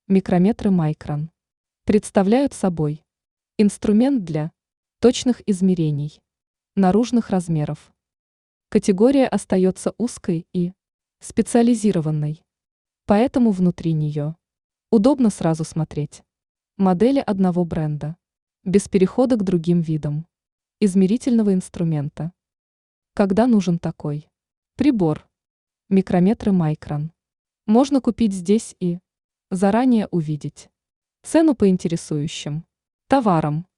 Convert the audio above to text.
Микрометры Micron представляют собой инструмент для точных измерений наружных размеров. Категория остается узкой и специализированной, поэтому внутри нее удобно сразу смотреть модели одного бренда, без перехода к другим видам измерительного инструмента. Когда нужен такой прибор? Микрометры Micron можно купить здесь и заранее увидеть цену по интересующим товарам.